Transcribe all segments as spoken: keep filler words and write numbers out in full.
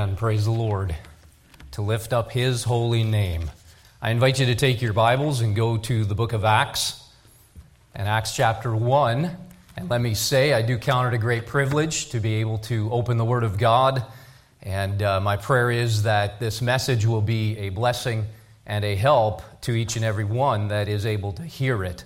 Amen. Praise the Lord. To lift up His holy name. I invite you to take your Bibles and go to the book of Acts, and Acts chapter one. And let me say, I do count it a great privilege to be able to open the Word of God. And uh, my prayer is that this message will be a blessing and a help to each and every one that is able to hear it.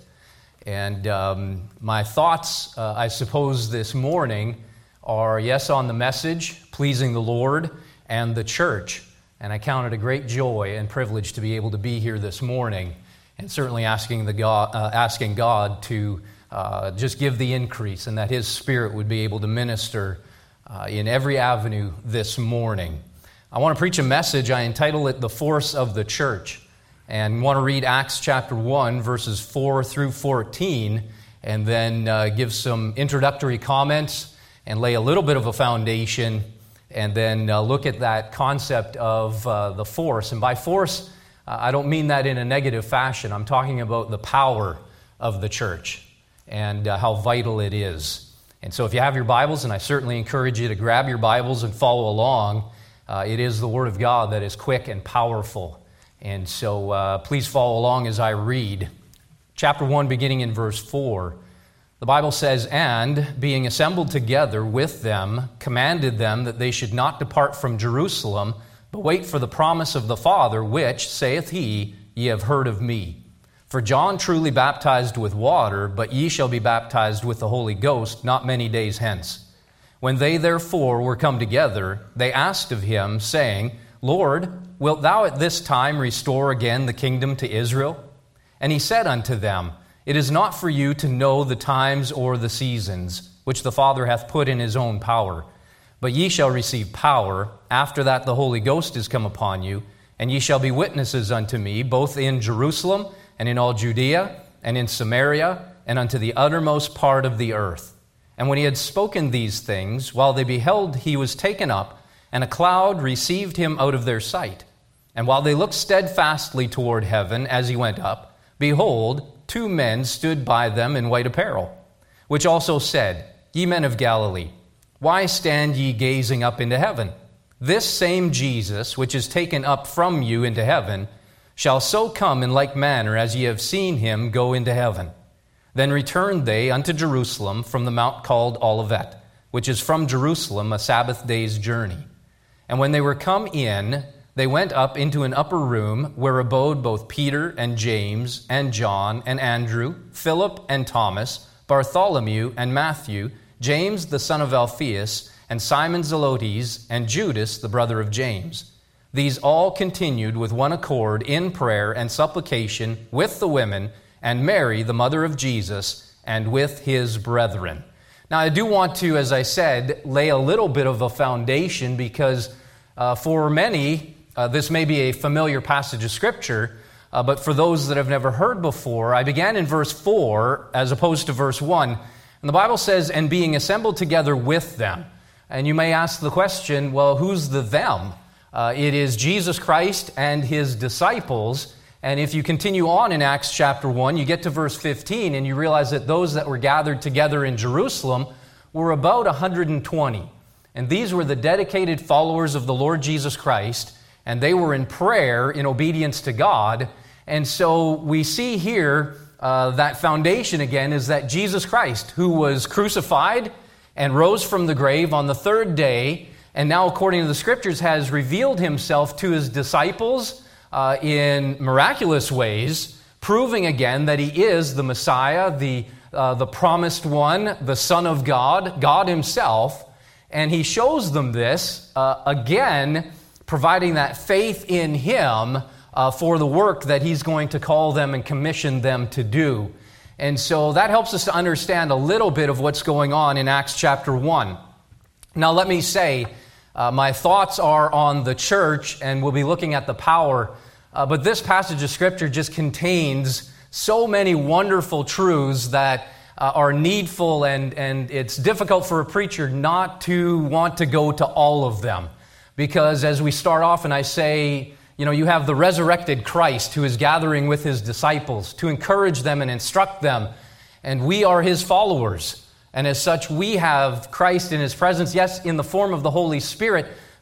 And um, my thoughts, uh, I suppose, this morning are, yes, on the message, pleasing the Lord and the church. And I count it a great joy and privilege to be able to be here this morning, and certainly asking the God, uh, asking God to uh, just give the increase, and that His Spirit would be able to minister uh, in every avenue this morning. I want to preach a message. I entitle it "The Force of the Church," and want to read Acts chapter one, verses four through fourteen, and then uh, give some introductory comments and lay a little bit of a foundation, and then uh, look at that concept of uh, the force. And by force, uh, I don't mean that in a negative fashion. I'm talking about the power of the church and uh, how vital it is. And so if you have your Bibles, and I certainly encourage you to grab your Bibles and follow along, uh, it is the Word of God that is quick and powerful. And so uh, please follow along as I read. Chapter one, beginning in verse four. The Bible says, "And, being assembled together with them, commanded them that they should not depart from Jerusalem, but wait for the promise of the Father, which, saith he, ye have heard of me. For John truly baptized with water, but ye shall be baptized with the Holy Ghost not many days hence. When they therefore were come together, they asked of him, saying, Lord, wilt thou at this time restore again the kingdom to Israel? And he said unto them, It is not for you to know the times or the seasons, which the Father hath put in His own power. But ye shall receive power, after that the Holy Ghost is come upon you, and ye shall be witnesses unto me, both in Jerusalem, and in all Judea, and in Samaria, and unto the uttermost part of the earth. And when he had spoken these things, while they beheld, he was taken up, and a cloud received him out of their sight. And while they looked steadfastly toward heaven as he went up, behold, two men stood by them in white apparel, which also said, Ye men of Galilee, why stand ye gazing up into heaven? This same Jesus, which is taken up from you into heaven, shall so come in like manner as ye have seen him go into heaven. Then returned they unto Jerusalem from the mount called Olivet, which is from Jerusalem a Sabbath day's journey. And when they were come in, they went up into an upper room where abode both Peter and James and John and Andrew, Philip and Thomas, Bartholomew and Matthew, James the son of Alphaeus, and Simon Zelotes, and Judas the brother of James. These all continued with one accord in prayer and supplication with the women, and Mary the mother of Jesus, and with his brethren. Now I do want to, as I said, lay a little bit of a foundation, because uh, for many, Uh, this may be a familiar passage of Scripture, uh, but for those that have never heard before, I began in verse four as opposed to verse one. And the Bible says, and being assembled together with them. And you may ask the question, well, who's the them? Uh, it is Jesus Christ and His disciples. And if you continue on in Acts chapter one, you get to verse fifteen, and you realize that those that were gathered together in Jerusalem were about one hundred twenty. And these were the dedicated followers of the Lord Jesus Christ, and they were in prayer in obedience to God. And so we see here uh, that foundation again is that Jesus Christ, who was crucified and rose from the grave on the third day, and now according to the Scriptures has revealed Himself to His disciples uh, in miraculous ways, proving again that He is the Messiah, the, uh, the promised one, the Son of God, God Himself. And He shows them this uh, again, providing that faith in Him uh, for the work that He's going to call them and commission them to do. And so that helps us to understand a little bit of what's going on in Acts chapter one. Now let me say, uh, my thoughts are on the church, and we'll be looking at the power, uh, but this passage of Scripture just contains so many wonderful truths that uh, are needful, and, and it's difficult for a preacher not to want to go to all of them. Because as we start off and I say, you know, you have the resurrected Christ who is gathering with His disciples to encourage them and instruct them. And we are His followers. And as such, we have Christ in His presence, yes, in the form of the Holy Spirit,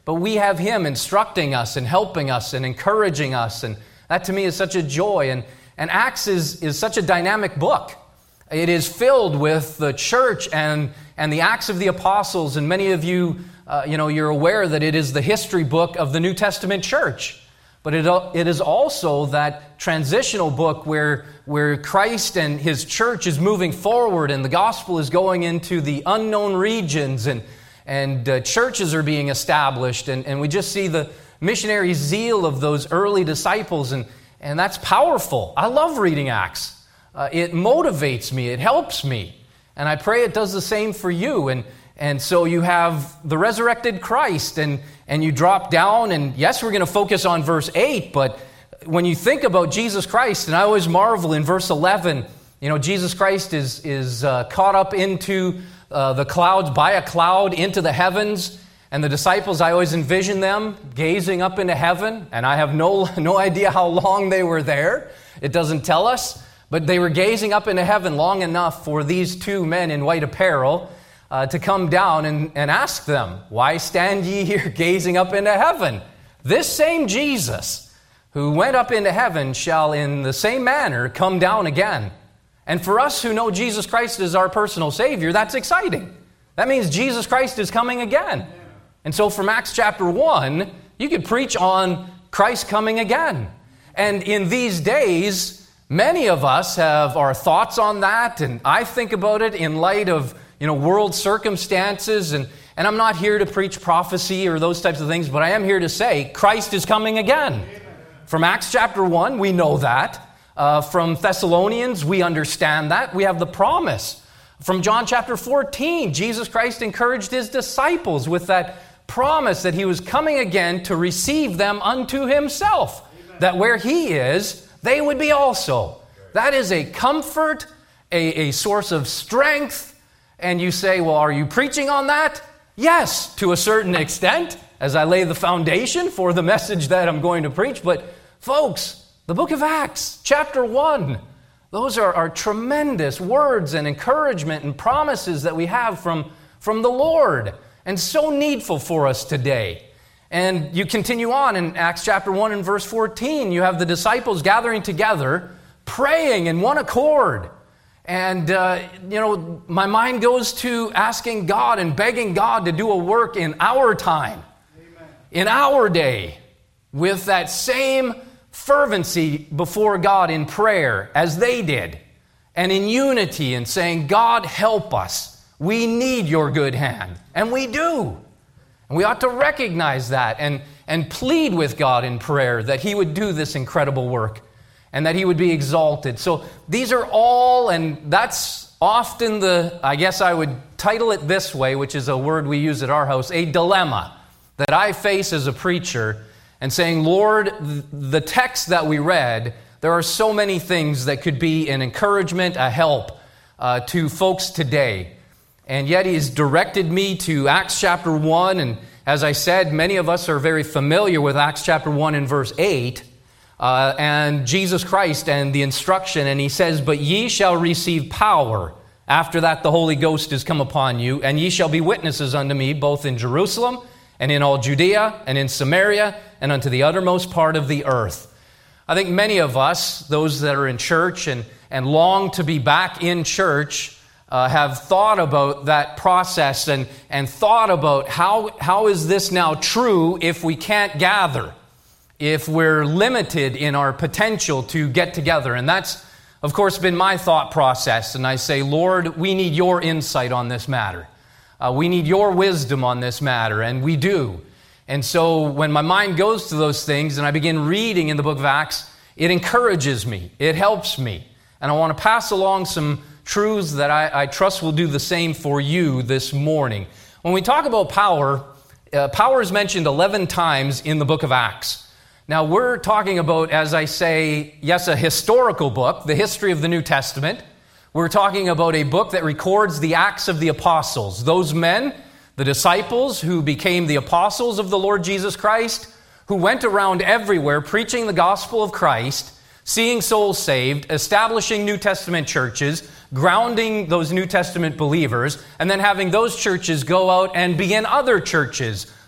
but we have him instructing us and helping us and encouraging us. And that to me is such a joy. And, and Acts is, is such a dynamic book. It is filled with the church and, and the Acts of the Apostles. And many of you, uh, you know, you're aware that it is the history book of the New Testament church. But it, it is also that transitional book where, where Christ and his church is moving forward and the gospel is going into the unknown regions and, and uh, churches are being established. And, and we just see the missionary zeal of those early disciples, and, and that's powerful. I love reading Acts. Uh, it motivates me. It helps me. And I pray it does the same for you. And, and so you have the resurrected Christ, and, and you drop down, and yes, we're going to focus on verse eight, but when you think about Jesus Christ, and I always marvel in verse eleven, you know, Jesus Christ is, is uh, caught up into uh, the clouds, by a cloud, into the heavens. And the disciples, I always envision them gazing up into heaven, and I have no, no idea how long they were there. It doesn't tell us, but they were gazing up into heaven long enough for these two men in white apparel uh, to come down and, and ask them, "Why stand ye here gazing up into heaven? This same Jesus who went up into heaven shall in the same manner come down again." And for us who know Jesus Christ as our personal Savior, that's exciting. That means Jesus Christ is coming again. And so from Acts chapter one, you could preach on Christ coming again. And in these days, many of us have our thoughts on that, and I think about it in light of, you know, world circumstances, and, and I'm not here to preach prophecy or those types of things, but I am here to say Christ is coming again. Amen. From Acts chapter one, we know that. Uh, from Thessalonians, we understand that. We have the promise. From John chapter fourteen, Jesus Christ encouraged his disciples with that promise that he was coming again to receive them unto himself. Amen. That where he is, they would be also. That is a comfort, a, a source of strength. And you say, well, are you preaching on that? Yes, to a certain extent, as I lay the foundation for the message that I'm going to preach. But folks, the book of Acts, chapter one, those are, are tremendous words and encouragement and promises that we have from, from the Lord, and so needful for us today. And you continue on in Acts chapter one and verse fourteen. You have the disciples gathering together, praying in one accord. And, uh, you know, my mind goes to asking God and begging God to do a work in our time, Amen. In our day, with that same fervency before God in prayer as they did, and in unity and saying, God, help us. We need your good hand. And we do. And we ought to recognize that and, and plead with God in prayer that he would do this incredible work and that he would be exalted. So these are all, and that's often the, I guess I would title it this way, which is a word we use at our house, a dilemma that I face as a preacher, and saying, Lord, the text that we read, there are so many things that could be an encouragement, a help uh, to folks today. And yet he's directed me to Acts chapter one. And as I said, many of us are very familiar with Acts chapter one and verse eight. Uh, and Jesus Christ and the instruction. And he says, but ye shall receive power. After that the Holy Ghost is come upon you. And ye shall be witnesses unto me, both in Jerusalem and in all Judea and in Samaria and unto the uttermost part of the earth. I think many of us, those that are in church and, and long to be back in church, Uh, have thought about that process and, and thought about how, how is this now true if we can't gather, if we're limited in our potential to get together. And that's, of course, been my thought process. And I say, Lord, we need your insight on this matter. Uh, we need your wisdom on this matter, and we do. And so when my mind goes to those things and I begin reading in the book of Acts, it encourages me. It helps me. And I want to pass along some truths that I, I trust will do the same for you this morning. When we talk about power, uh, power is mentioned eleven times in the book of Acts. Now we're talking about, as I say, yes, a historical book, the history of the New Testament. We're talking about a book that records the acts of the apostles, those men, the disciples who became the apostles of the Lord Jesus Christ, who went around everywhere preaching the gospel of Christ, seeing souls saved, establishing New Testament churches, grounding those New Testament believers, and then having those churches go out and begin other churches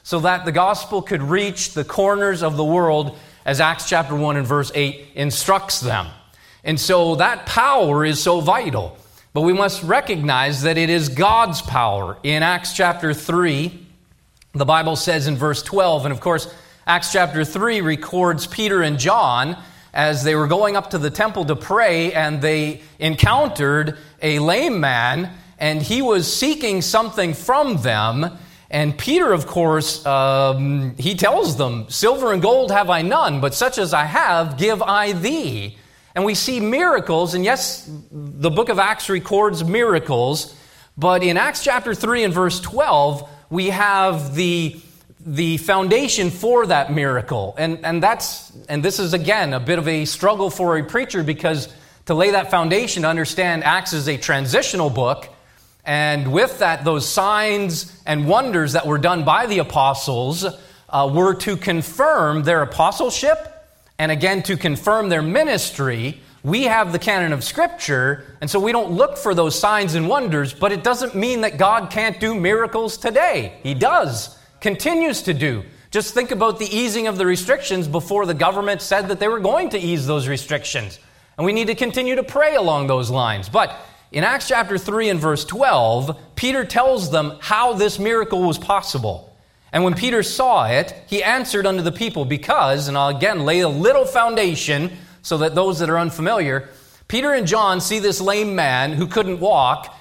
so that the gospel could reach the corners of the world, as Acts chapter one and verse eight instructs them. And so that power is so vital. But we must recognize that it is God's power. In Acts chapter three, the Bible says in verse twelve, and of course, Acts chapter three records Peter and John as they were going up to the temple to pray, and they encountered a lame man, and he was seeking something from them. And Peter, of course, um, he tells them, "Silver and gold have I none, but such as I have give I thee." And we see miracles, and yes, the book of Acts records miracles, but in Acts chapter three and verse twelve, we have the the foundation for that miracle. And, and that's and this is, again, a bit of a struggle for a preacher, because to lay that foundation, to understand Acts is a transitional book, and with that, those signs and wonders that were done by the apostles uh, were to confirm their apostleship, and again, to confirm their ministry. We have the canon of Scripture, and so we don't look for those signs and wonders, but it doesn't mean that God can't do miracles today. He does, continues to do. Just think about the easing of the restrictions before the government said that they were going to ease those restrictions. And we need to continue to pray along those lines. But in Acts chapter three and verse twelve, Peter tells them how this miracle was possible. And when Peter saw it, he answered unto the people because, and I'll again lay a little foundation so that those that are unfamiliar, Peter and John see this lame man who couldn't walk,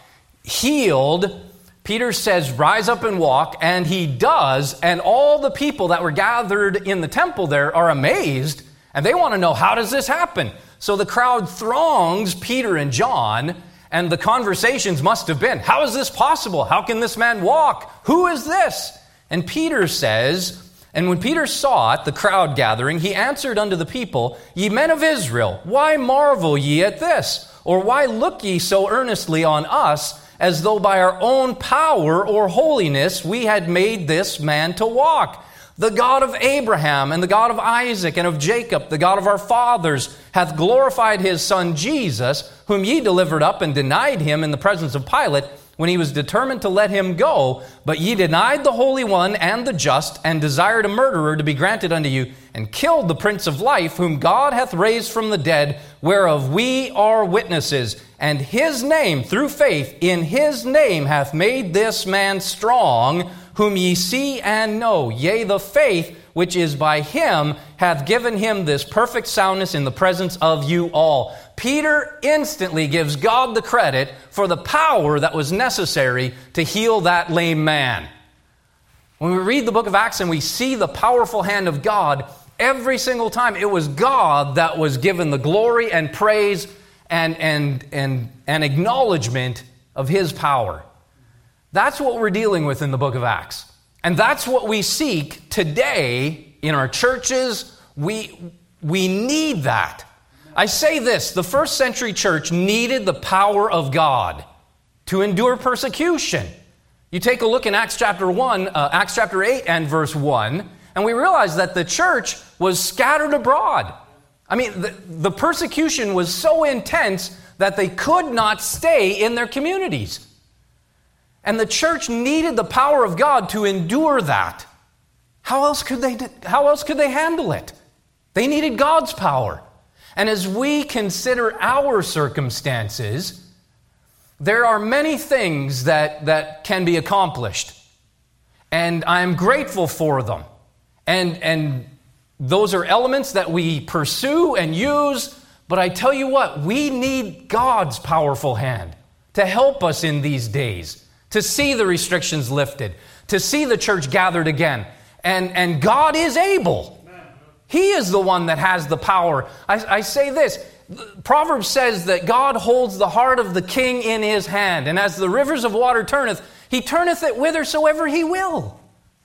healed. Peter says, "Rise up and walk," and he does, and all the people that were gathered in the temple there are amazed, and they want to know, how does this happen? So the crowd throngs Peter and John, and the conversations must have been, how is this possible? How can this man walk? Who is this? And Peter says, and when Peter saw it, the crowd gathering, he answered unto the people, "Ye men of Israel, why marvel ye at this? Or why look ye so earnestly on us, as though by our own power or holiness we had made this man to walk? The God of Abraham and the God of Isaac and of Jacob, the God of our fathers, hath glorified his Son Jesus, whom ye delivered up and denied him in the presence of Pilate, when he was determined to let him go. But ye denied the Holy One and the just, and desired a murderer to be granted unto you, and killed the Prince of Life, whom God hath raised from the dead, whereof we are witnesses. And his name, through faith in his name, hath made this man strong, whom ye see and know. Yea, the faith which is by him hath given him this perfect soundness in the presence of you all." Peter instantly gives God the credit for the power that was necessary to heal that lame man. When we read the book of Acts and we see the powerful hand of God, every single time it was God that was given the glory and praise and, and, and, and acknowledgement of his power. That's what we're dealing with in the book of Acts. And that's what we seek today in our churches. We, we need that. I say this, the first century church needed the power of God to endure persecution. You take a look in Acts chapter one, uh, Acts chapter eight and verse one, and we realize that the church was scattered abroad. I mean, the, the persecution was so intense that they could not stay in their communities. And the church needed the power of God to endure that. How else could they, how else could they handle it? They needed God's power. And as we consider our circumstances, there are many things that, that can be accomplished. And I'm grateful for them. And, and those are elements that we pursue and use. But I tell you what, we need God's powerful hand to help us in these days, to see the restrictions lifted, to see the church gathered again. And, and God is able. He is the one that has the power. I, I say this, Proverbs says that God holds the heart of the king in his hand, and as the rivers of water turneth, he turneth it whithersoever he will.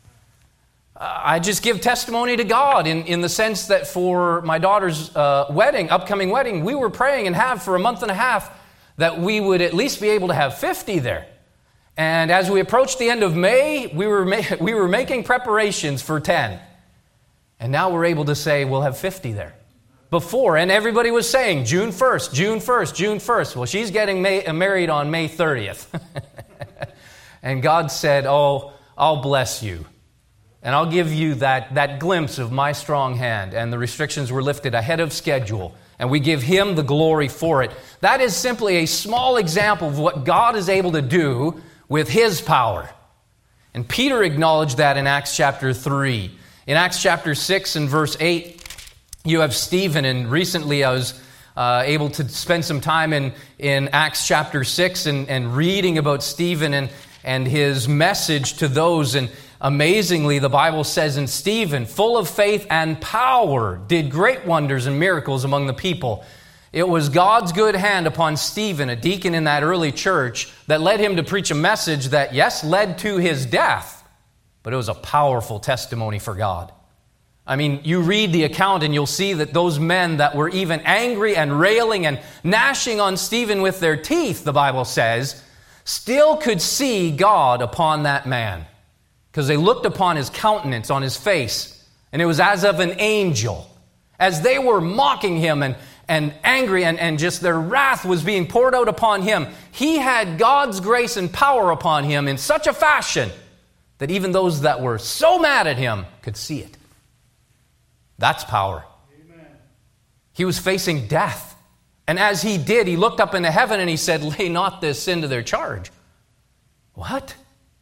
Uh, I just give testimony to God in, in the sense that for my daughter's uh, wedding, upcoming wedding, we were praying and have for a month and a half that we would at least be able to have fifty there. And as we approached the end of May, we were ma- we were making preparations for ten. And now we're able to say we'll have fifty there. Before, and everybody was saying June first, June first, June first. Well, she's getting May, married on May thirtieth. And God said, "Oh, I'll bless you. And I'll give you that, that glimpse of my strong hand, and the restrictions were lifted ahead of schedule, and we give Him the glory for it. That is simply a small example of what God is able to do with His power. And Peter acknowledged that in Acts chapter three. In Acts chapter six and verse eight, you have Stephen, and recently I was uh, able to spend some time in, in Acts chapter six and, and reading about Stephen and, and his message to those. And amazingly, the Bible says, "And Stephen, full of faith and power, did great wonders and miracles among the people." It was God's good hand upon Stephen, a deacon in that early church, that led him to preach a message that, yes, led to his death, but it was a powerful testimony for God. I mean, you read the account and you'll see that those men that were even angry and railing and gnashing on Stephen with their teeth, the Bible says, still could see God upon that man, because they looked upon his countenance, on his face, and it was as of an angel. As they were mocking him and, and angry and, and just their wrath was being poured out upon him, he had God's grace and power upon him in such a fashion that even those that were so mad at him could see it. That's power. Amen. He was facing death. And as he did, he looked up into heaven and he said, "Lay not this sin to their charge." What?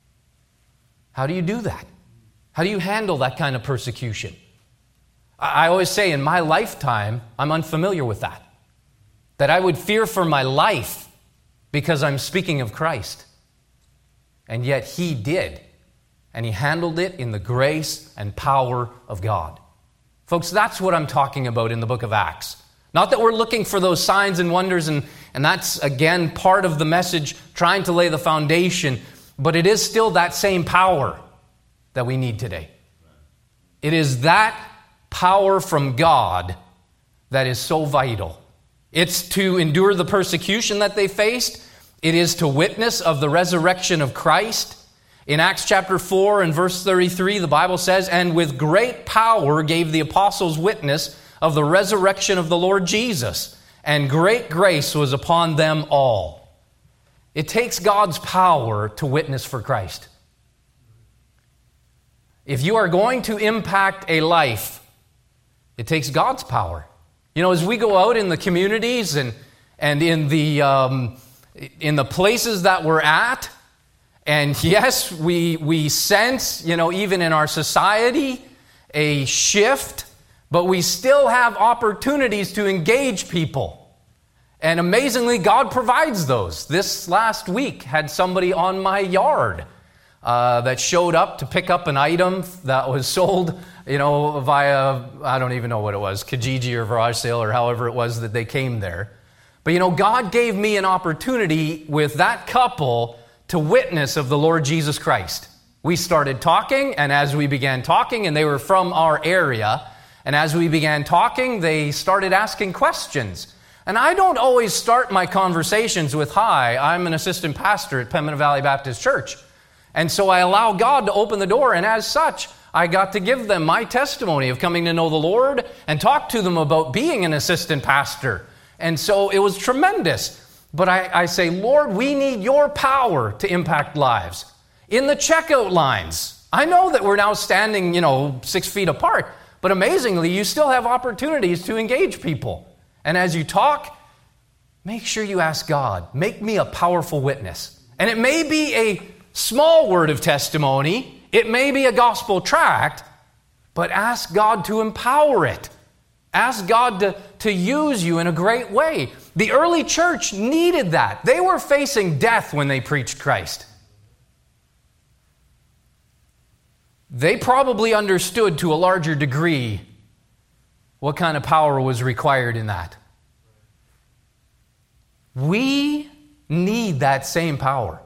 How do you do that? How do you handle that kind of persecution? I always say in my lifetime, I'm unfamiliar with that. That I would fear for my life because I'm speaking of Christ. And yet He did. And He handled it in the grace and power of God. Folks, that's what I'm talking about in the book of Acts. Not that we're looking for those signs and wonders, and, and that's, again, part of the message, trying to lay the foundation, but it is still that same power that we need today. It is that power from God that is so vital. It's to endure the persecution that they faced. It is to witness of the resurrection of Christ. In Acts chapter four and verse thirty-three, the Bible says, "And with great power gave the apostles witness of the resurrection of the Lord Jesus, and great grace was upon them all." It takes God's power to witness for Christ. If you are going to impact a life, it takes God's power. You know, as we go out in the communities and and in the um, in the places that we're at, and yes, we we sense, you know, even in our society, a shift, but we still have opportunities to engage people. And amazingly, God provides those. This last week had somebody on my yard uh, that showed up to pick up an item that was sold, you know, via, I don't even know what it was, Kijiji or garage sale or however it was that they came there. But, you know, God gave me an opportunity with that couple to witness of the Lord Jesus Christ. We started talking, and as we began talking, and they were from our area, and as we began talking, they started asking questions. And I don't always start my conversations with, "Hi, I'm an assistant pastor at Pembina Valley Baptist Church." And so I allow God to open the door, and as such, I got to give them my testimony of coming to know the Lord and talk to them about being an assistant pastor. And so it was tremendous. But I, I say, "Lord, we need your power to impact lives." In the checkout lines, I know that we're now standing, you know, six feet apart, but amazingly, you still have opportunities to engage people. And as you talk, make sure you ask God, "Make me a powerful witness." And it may be a small word of testimony, it may be a gospel tract, but ask God to empower it. Ask God to, to use you in a great way. The early church needed that. They were facing death when they preached Christ. They probably understood to a larger degree what kind of power was required in that. We need that same power.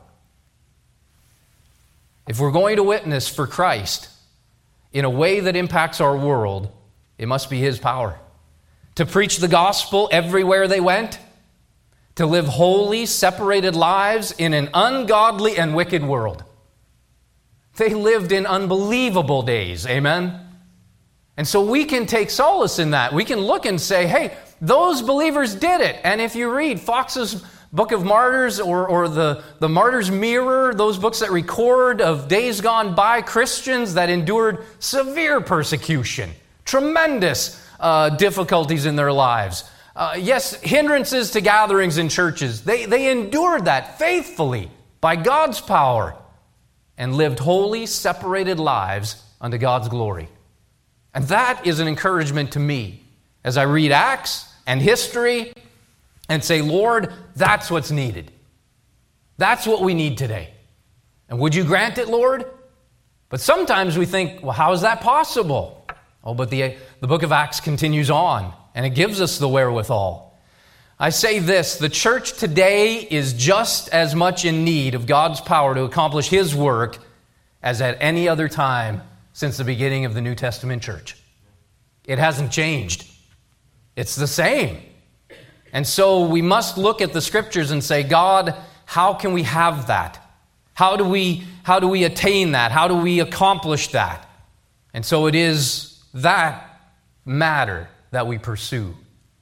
If we're going to witness for Christ in a way that impacts our world, it must be His power. To preach the gospel everywhere they went, to live holy, separated lives in an ungodly and wicked world. They lived in unbelievable days, amen? And so we can take solace in that. We can look and say, hey, those believers did it. And if you read Fox's Book of Martyrs or, or the, the Martyr's Mirror, those books that record of days gone by Christians that endured severe persecution, tremendous uh, difficulties in their lives. Uh, yes, hindrances to gatherings in churches. They, they endured that faithfully by God's power and lived holy, separated lives unto God's glory. And that is an encouragement to me as I read Acts and history and say, Lord, that's what's needed. That's what we need today. And would you grant it, Lord? But sometimes we think, well, how is that possible? Oh, but the, the book of Acts continues on, and it gives us the wherewithal. I say this, the church today is just as much in need of God's power to accomplish His work as at any other time since the beginning of the New Testament church. It hasn't changed. It's the same. And so we must look at the Scriptures and say, God, how can we have that? How do we, how do we attain that? How do we accomplish that? And so it is that matter that we pursue.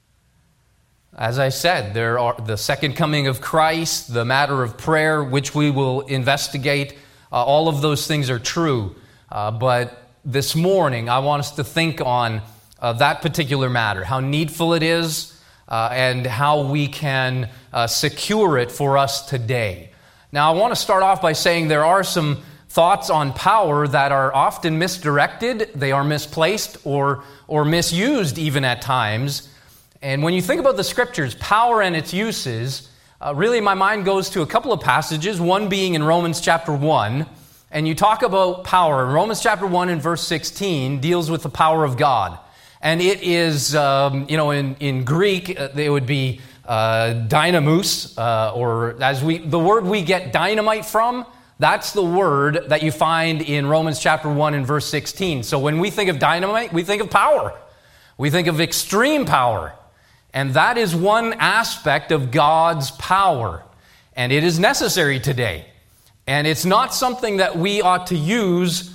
As I said, there are the second coming of Christ, the matter of prayer, which we will investigate. Uh, all of those things are true. Uh, but this morning, I want us to think on uh, that particular matter, how needful it is, Uh, and how we can uh, secure it for us today. Now, I want to start off by saying there are some thoughts on power that are often misdirected, they are misplaced, or, or misused even at times. And when you think about the Scriptures, power and its uses, uh, really my mind goes to a couple of passages, one being in Romans chapter one, and you talk about power. Romans chapter one and verse sixteen deals with the power of God. And it is, um, you know, in, in Greek, uh, it would be uh, dynamus, uh, or as we, the word we get dynamite from, that's the word that you find in Romans chapter one and verse sixteen. So when we think of dynamite, we think of power. We think of extreme power. And that is one aspect of God's power. And it is necessary today. And it's not something that we ought to use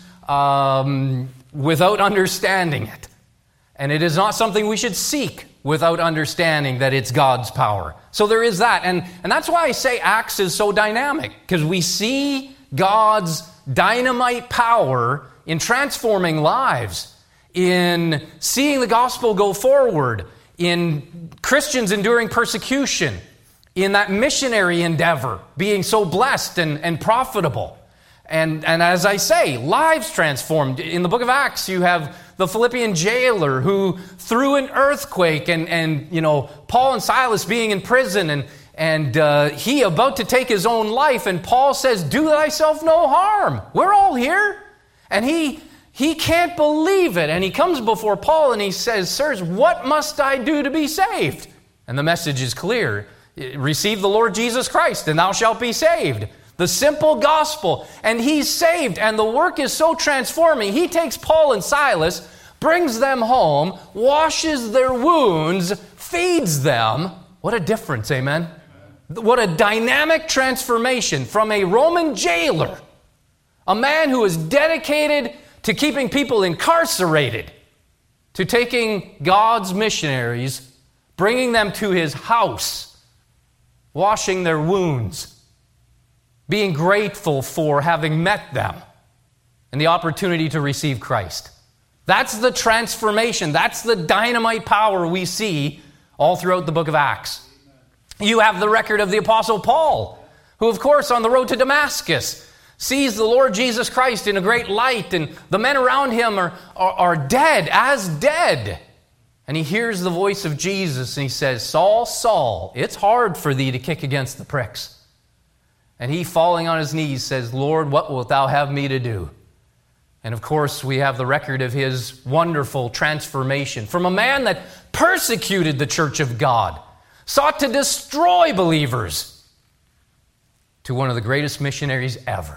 um, without understanding it. And it is not something we should seek without understanding that it's God's power. So there is that. And, and that's why I say Acts is so dynamic, because we see God's dynamite power in transforming lives, in seeing the gospel go forward, in Christians enduring persecution, in that missionary endeavor being so blessed and, and profitable. And, and as I say, lives transformed. In the book of Acts, you have the Philippian jailer who, through an earthquake and, and you know, Paul and Silas being in prison and, and uh, he about to take his own life, and Paul says, do thyself no harm. We're all here. And he, he can't believe it. And he comes before Paul and he says, sirs, what must I do to be saved? And the message is clear. Receive the Lord Jesus Christ and thou shalt be saved. The simple gospel, and he's saved, and the work is so transforming. He takes Paul and Silas, brings them home, washes their wounds, feeds them. What a difference, amen? Amen. What a dynamic transformation from a Roman jailer, a man who is dedicated to keeping people incarcerated, to taking God's missionaries, bringing them to his house, washing their wounds, being grateful for having met them and the opportunity to receive Christ. That's the transformation. That's the dynamite power we see all throughout the book of Acts. You have the record of the Apostle Paul, who, of course, on the road to Damascus, sees the Lord Jesus Christ in a great light, and the men around him are, are, are dead, as dead. And he hears the voice of Jesus, and he says, Saul, Saul, it's hard for thee to kick against the pricks. And he, falling on his knees, says, Lord, what wilt thou have me to do? And of course, we have the record of his wonderful transformation from a man that persecuted the church of God, sought to destroy believers, to one of the greatest missionaries ever.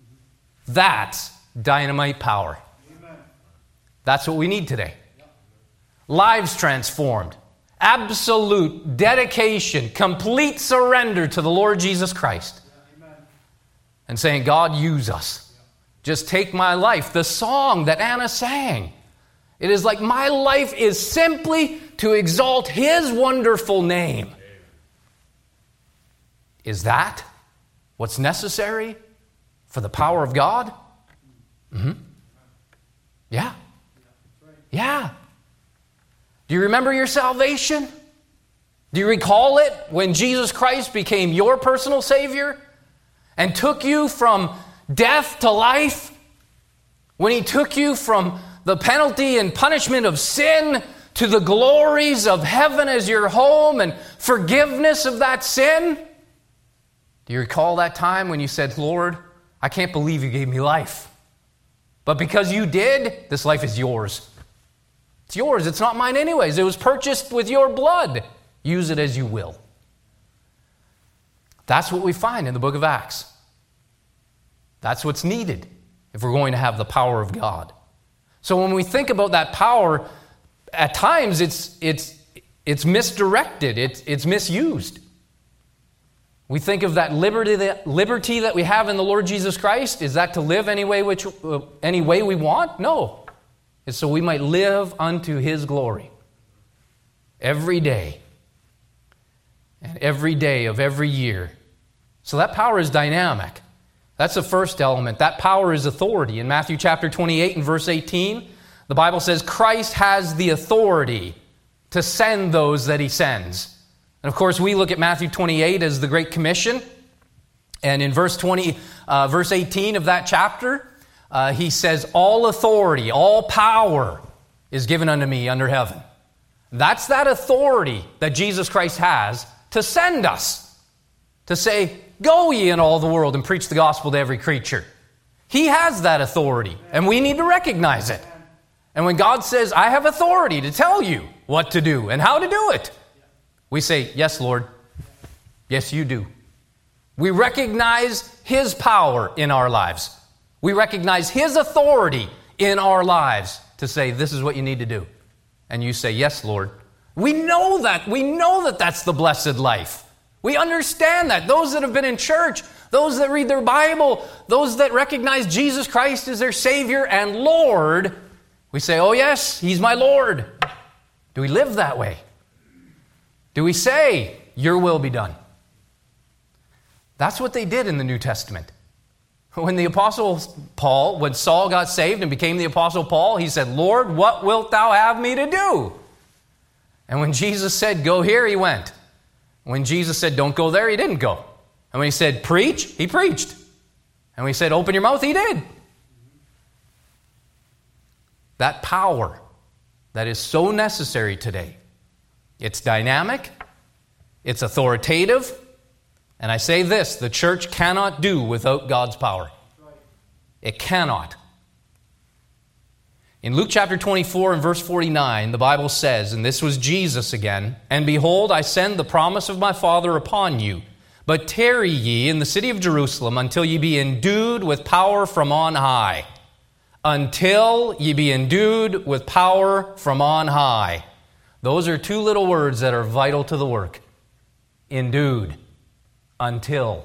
That's dynamite power. Amen. That's what we need today. Lives transformed. Absolute dedication, complete surrender to the Lord Jesus Christ. And saying, God, use us. Just take my life. The song that Anna sang. It is like my life is simply to exalt His wonderful name. Is that what's necessary for the power of God? Mm-hmm. Yeah. Yeah. Do you remember your salvation? Do you recall it when Jesus Christ became your personal Savior and took you from death to life? When He took you from the penalty and punishment of sin to the glories of heaven as your home and forgiveness of that sin? Do you recall that time when you said, Lord, I can't believe you gave me life. But because you did, this life is yours. It's yours. It's not mine anyways. It was purchased with your blood. Use it as you will. That's what we find in the book of Acts. That's what's needed if we're going to have the power of God. So when we think about that power, at times it's it's it's misdirected, it's it's misused. We think of that liberty that liberty that we have in the Lord Jesus Christ. Is that to live any way which uh, any way we want? No. It's so we might live unto His glory every day. And every day of every year. So that power is dynamic. That's the first element. That power is authority. In Matthew chapter twenty-eight and verse eighteen, the Bible says Christ has the authority to send those that He sends. And of course, we look at Matthew twenty-eight as the Great Commission. And in verse twenty, uh, verse eighteen of that chapter, uh, He says, all authority, all power is given unto me under heaven. That's that authority that Jesus Christ has to send us. To say, go ye in all the world and preach the gospel to every creature. He has that authority, and we need to recognize it. And when God says, I have authority to tell you what to do and how to do it, we say, yes, Lord. Yes, you do. We recognize His power in our lives. We recognize His authority in our lives to say, this is what you need to do. And you say, yes, Lord. We know that. We know that that's the blessed life. We understand that. Those that have been in church, those that read their Bible, those that recognize Jesus Christ as their Savior and Lord, we say, oh yes, He's my Lord. Do we live that way? Do we say, your will be done? That's what they did in the New Testament. When the Apostle Paul, when Saul got saved and became the Apostle Paul, he said, Lord, what wilt thou have me to do? And when Jesus said, go here, he went. When Jesus said, don't go there, he didn't go. And when he said, preach, he preached. And when he said, open your mouth, he did. That power that is so necessary today, it's dynamic, it's authoritative, and I say this, the church cannot do without God's power. It cannot. In Luke chapter twenty-four and verse forty-nine, the Bible says, and this was Jesus again, and behold, I send the promise of my Father upon you, but tarry ye in the city of Jerusalem until ye be endued with power from on high. Until ye be endued with power from on high. Those are two little words that are vital to the work. Endued. Until.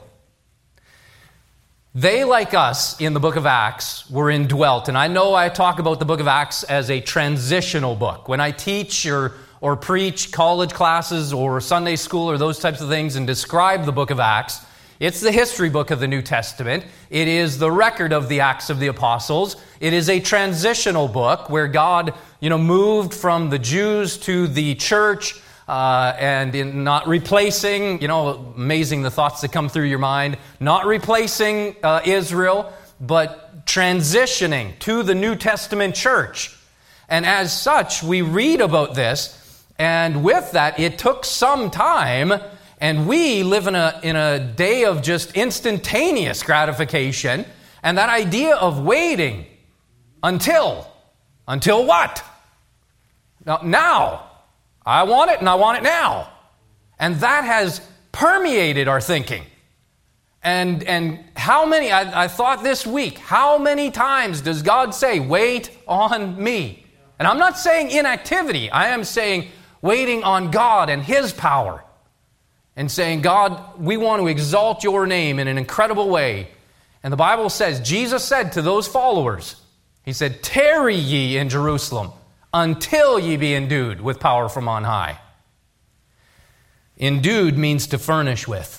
They, like us, in the book of Acts, were indwelt. And I know I talk about the book of Acts as a transitional book. When I teach or, or preach college classes or Sunday school or those types of things and describe the book of Acts, it's the history book of the New Testament. It is the record of the Acts of the Apostles. It is a transitional book where God, you know, moved from the Jews to the church, Uh, and in not replacing, you know, amazing the thoughts that come through your mind, not replacing uh, Israel, but transitioning to the New Testament church. And as such, we read about this, and with that, it took some time, and we live in a, in a day of just instantaneous gratification, and that idea of waiting until, until what? Now, now. I want it, and I want it now. And that has permeated our thinking. And and how many, I, I thought this week, how many times does God say, wait on me? And I'm not saying inactivity. I am saying waiting on God and His power. And saying, God, we want to exalt your name in an incredible way. And the Bible says, Jesus said to those followers, He said, tarry ye in Jerusalem until ye be endued with power from on high. Endued means to furnish with.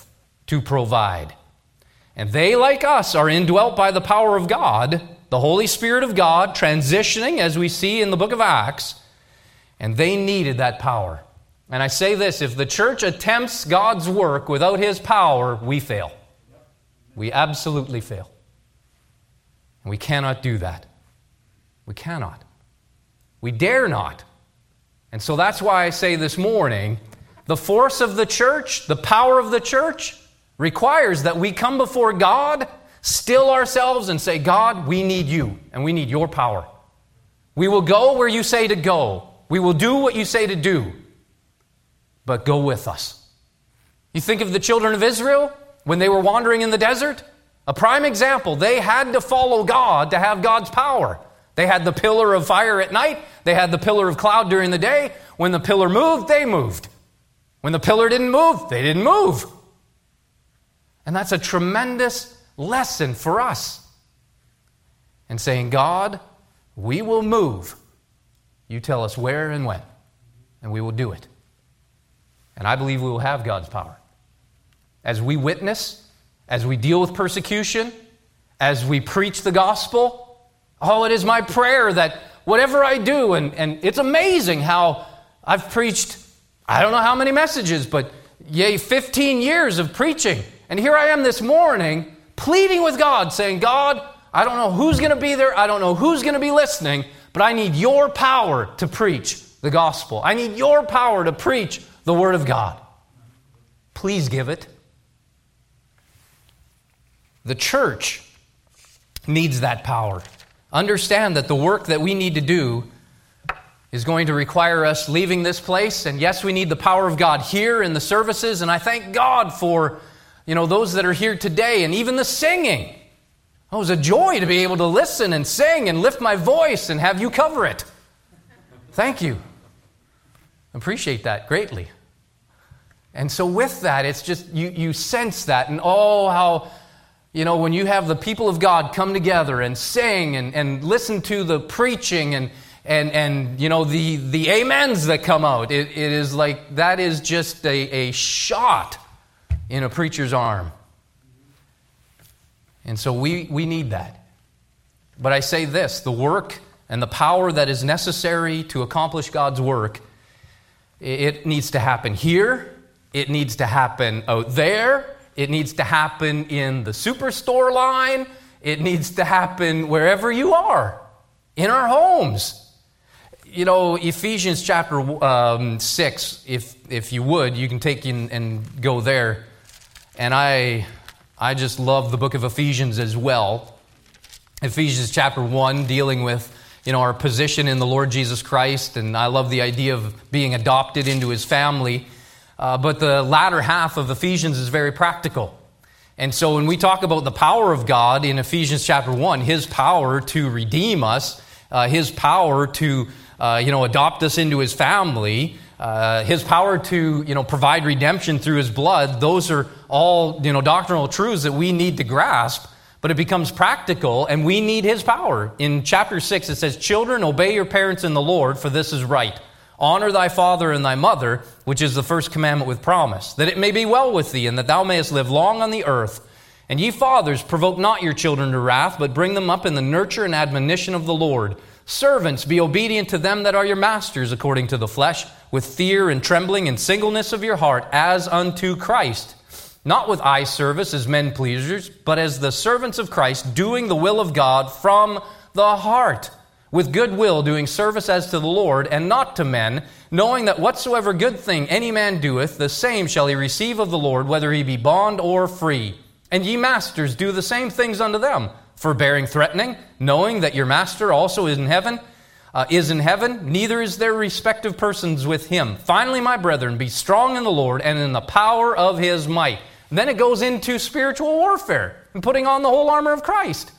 to provide. And they, like us, are indwelt by the power of God, the Holy Spirit of God, transitioning, as we see in the book of Acts, and they needed that power. And I say this, if the church attempts God's work without His power, we fail. We absolutely fail. And we cannot do that. We cannot. We dare not. And so that's why I say this morning, the force of the church, the power of the church, requires that we come before God, still ourselves, and say, God, we need you, and we need your power. We will go where you say to go. We will do what you say to do. But go with us. You think of the children of Israel when they were wandering in the desert? A prime example. They had to follow God to have God's power. They had the pillar of fire at night. They had the pillar of cloud during the day. When the pillar moved, they moved. When the pillar didn't move, they didn't move. And that's a tremendous lesson for us. And saying, God, we will move. You tell us where and when, and we will do it. And I believe we will have God's power. As we witness, as we deal with persecution, as we preach the gospel, oh, it is my prayer that whatever I do, and, and it's amazing how I've preached, I don't know how many messages, but yea, fifteen years of preaching. And here I am this morning pleading with God, saying, God, I don't know who's going to be there. I don't know who's going to be listening, but I need your power to preach the gospel. I need your power to preach the Word of God. Please give it. The church needs that power. Understand that the work that we need to do is going to require us leaving this place. And yes, we need the power of God here in the services. And I thank God for, you know, those that are here today and even the singing. Oh, it was a joy to be able to listen and sing and lift my voice and have you cover it. Thank you. Appreciate that greatly. And so with that, it's just, you, you sense that. And oh, how, you know, when you have the people of God come together and sing and, and listen to the preaching and, and, and you know, the, the amens that come out, it, it is like, that is just a, a shot in a preacher's arm. And so we, we need that. But I say this, the work and the power that is necessary to accomplish God's work, it needs to happen here. It needs to happen out there. It needs to happen in the superstore line. It needs to happen wherever you are, in our homes. You know, Ephesians chapter um, six, if if you would, you can take in and go there. And I, I just love the book of Ephesians as well. Ephesians chapter one, dealing with, you know, our position in the Lord Jesus Christ. And I love the idea of being adopted into His family. Uh, but the latter half of Ephesians is very practical. And so when we talk about the power of God in Ephesians chapter one, His power to redeem us, uh, His power to, uh, you know, adopt us into His family, uh, His power to, you know, provide redemption through His blood, those are all, you know, doctrinal truths that we need to grasp, but it becomes practical and we need His power. In chapter six, it says, "Children, obey your parents in the Lord, for this is right. Honor thy father and thy mother, which is the first commandment with promise, that it may be well with thee, and that thou mayest live long on the earth. And ye fathers, provoke not your children to wrath, but bring them up in the nurture and admonition of the Lord. Servants, be obedient to them that are your masters according to the flesh, with fear and trembling and singleness of your heart, as unto Christ. Not with eye service as men pleasers, but as the servants of Christ, doing the will of God from the heart, with good will, doing service as to the Lord, and not to men, knowing that whatsoever good thing any man doeth, the same shall he receive of the Lord, whether he be bond or free. And ye masters, do the same things unto them, forbearing threatening, knowing that your master also is in heaven, uh, is in heaven, neither is there respect of persons with him. Finally, my brethren, be strong in the Lord and in the power of His might." And then it goes into spiritual warfare and putting on the whole armor of Christ.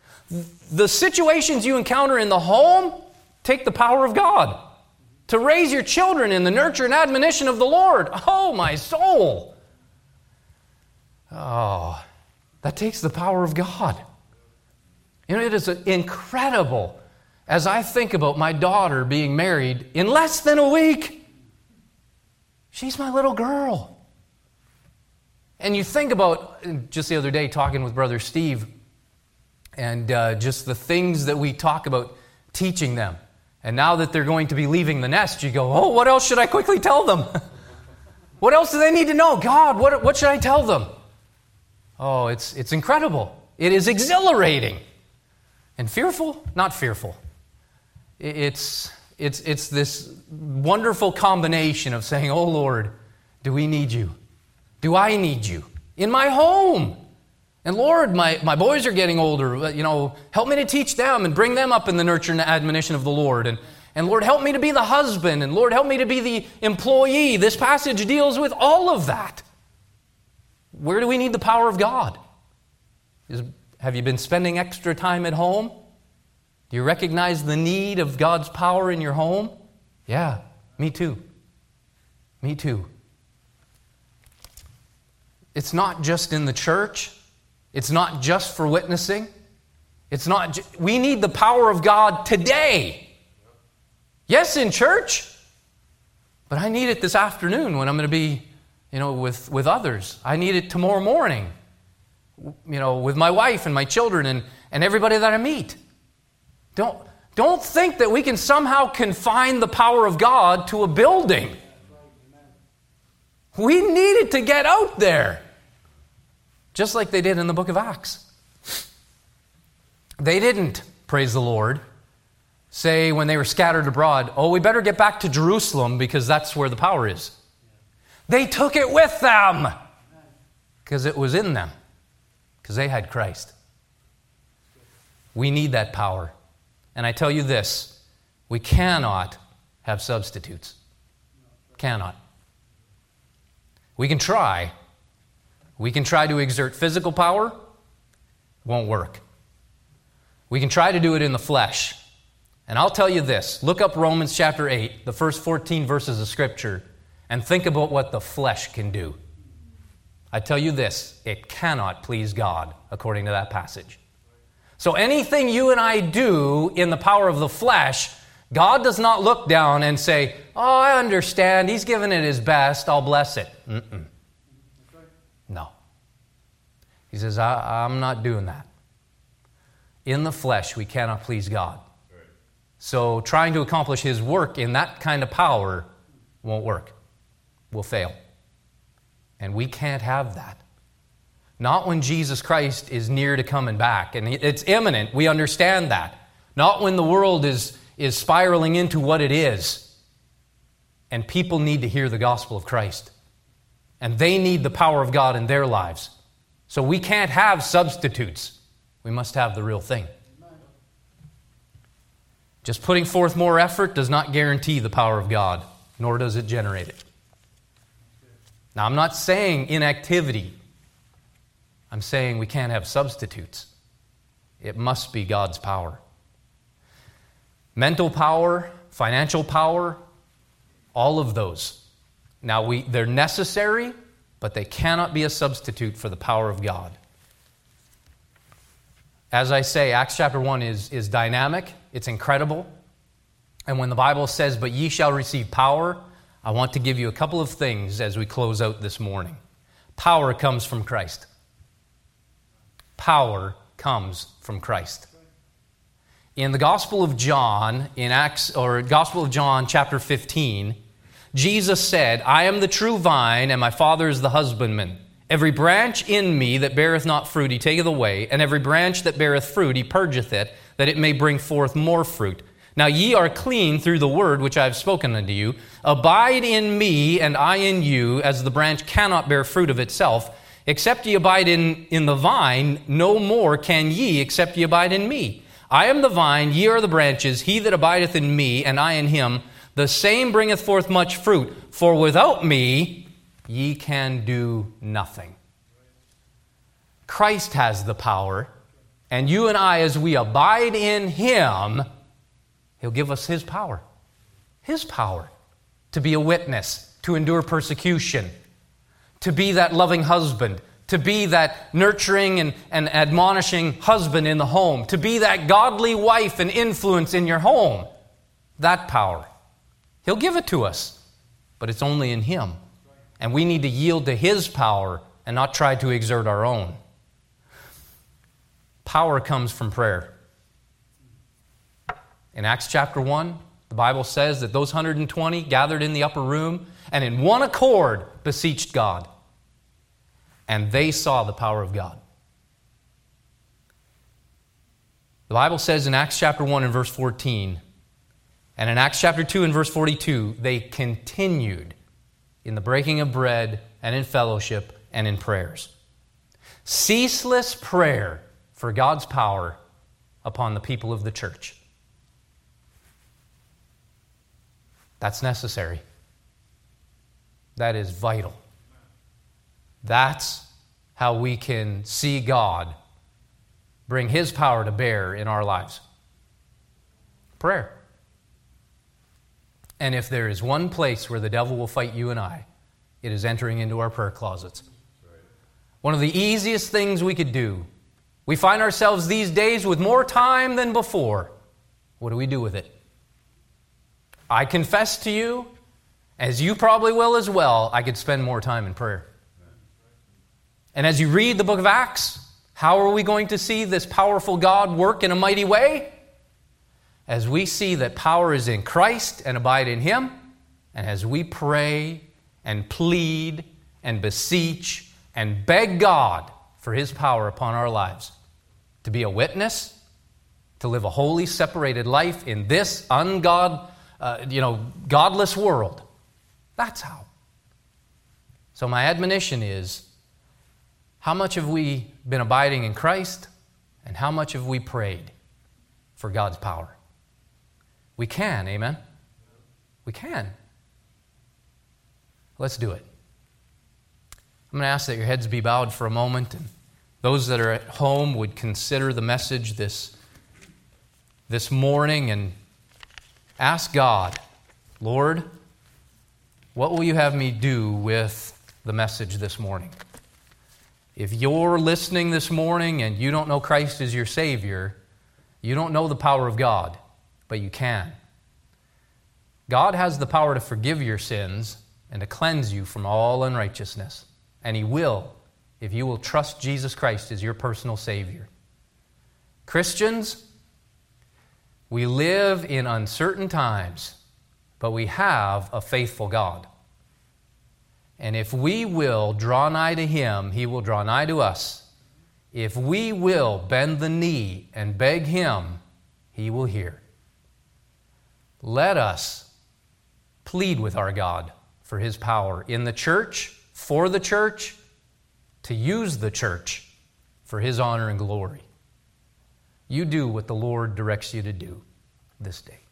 The situations you encounter in the home, take the power of God. To raise your children in the nurture and admonition of the Lord. Oh, my soul. Oh, that takes the power of God. You know, it is incredible as I think about my daughter being married in less than a week. She's my little girl. And you think about, just the other day, talking with Brother Steve, and uh, just the things that we talk about teaching them. And now that they're going to be leaving the nest, you go, oh, what else should I quickly tell them? What else do they need to know? God, what, what should I tell them? Oh, it's, it's incredible. It is exhilarating. And fearful? Not fearful. It's, it's, it's this wonderful combination of saying, oh, Lord, do we need you? Do I need you? In my home. And Lord, my, my boys are getting older. You know, help me to teach them and bring them up in the nurture and admonition of the Lord. And, and Lord, help me to be the husband. And Lord, help me to be the employee. This passage deals with all of that. Where do we need the power of God? Is, have you been spending extra time at home? Do you recognize the need of God's power in your home? Yeah, me too. Me too. It's not just in the church. It's not just for witnessing. It's not. Ju- we need the power of God today. Yes, in church. But I need it this afternoon when I'm going to be, you know, with, with others. I need it tomorrow morning, you know, with my wife and my children and, and everybody that I meet. Don't, don't think that we can somehow confine the power of God to a building. We need it to get out there. Just like they did in the book of Acts. They didn't, praise the Lord, say when they were scattered abroad, oh, we better get back to Jerusalem because that's where the power is. They took it with them because it was in them, because they had Christ. We need that power. And I tell you this, we cannot have substitutes. Cannot. We can try. We can try to exert physical power. Won't work. We can try to do it in the flesh. And I'll tell you this. Look up Romans chapter eight, the first fourteen verses of Scripture, and think about what the flesh can do. I tell you this. It cannot please God, according to that passage. So anything you and I do in the power of the flesh, God does not look down and say, oh, I understand. He's given it his best. I'll bless it. Mm-mm. No. He says, I, I'm not doing that. In the flesh, we cannot please God. So trying to accomplish his work in that kind of power won't work. We'll fail. And we can't have that. Not when Jesus Christ is near to coming back. And it's imminent. We understand that. Not when the world is, is spiraling into what it is. And people need to hear the gospel of Christ. And they need the power of God in their lives. So we can't have substitutes. We must have the real thing. Just putting forth more effort does not guarantee the power of God, nor does it generate it. Now, I'm not saying inactivity. I'm saying we can't have substitutes. It must be God's power. Mental power, financial power, all of those. Now, we, they're necessary, but they cannot be a substitute for the power of God. As I say, Acts chapter one is, is dynamic. It's incredible. And when the Bible says, but ye shall receive power, I want to give you a couple of things as we close out this morning. Power comes from Christ. Power comes from Christ. In the Gospel of John, in Acts, or Gospel of John chapter fifteen, Jesus said, I am the true vine, and my Father is the husbandman. Every branch in me that beareth not fruit, he taketh away, and every branch that beareth fruit, he purgeth it, that it may bring forth more fruit. Now ye are clean through the word which I have spoken unto you. Abide in me, and I in you, as the branch cannot bear fruit of itself. Except ye abide in, in the vine, no more can ye, except ye abide in me. I am the vine, ye are the branches. He that abideth in me, and I in him, the same bringeth forth much fruit. For without me, ye can do nothing. Christ has the power, and you and I, as we abide in him, he'll give us his power. His power to be a witness, to endure persecution, to be that loving husband, to be that nurturing and, and admonishing husband in the home, to be that godly wife and influence in your home. That power. He'll give it to us, but it's only in him. And we need to yield to his power and not try to exert our own. Power comes from prayer. In Acts chapter one, the Bible says that those one hundred twenty gathered in the upper room and in one accord beseeched God. And they saw the power of God. The Bible says in Acts chapter one and verse fourteen, and in Acts chapter two and verse forty-two, they continued in the breaking of bread and in fellowship and in prayers. Ceaseless prayer for God's power upon the people of the church. That's necessary. That is vital. That's how we can see God bring His power to bear in our lives. Prayer. And if there is one place where the devil will fight you and I, it is entering into our prayer closets. One of the easiest things we could do. We find ourselves these days with more time than before. What do we do with it? I confess to you, as you probably will as well, I could spend more time in prayer. And as you read the book of Acts, how are we going to see this powerful God work in a mighty way? As we see that power is in Christ and abide in Him, and as we pray and plead and beseech and beg God for His power upon our lives, to be a witness, to live a holy, separated life in this ungod, uh, you know, godless world. That's how. So my admonition is, how much have we been abiding in Christ, and how much have we prayed for God's power? We can, amen? We can. Let's do it. I'm going to ask that your heads be bowed for a moment, and those that are at home would consider the message this, this morning and ask God, Lord, what will you have me do with the message this morning? If you're listening this morning and you don't know Christ as your Savior, you don't know the power of God, but you can. God has the power to forgive your sins and to cleanse you from all unrighteousness. And He will, if you will trust Jesus Christ as your personal Savior. Christians, we live in uncertain times, but we have a faithful God. And if we will draw nigh to Him, He will draw nigh to us. If we will bend the knee and beg Him, He will hear. Let us plead with our God for His power in the church, for the church, to use the church for His honor and glory. You do what the Lord directs you to do this day.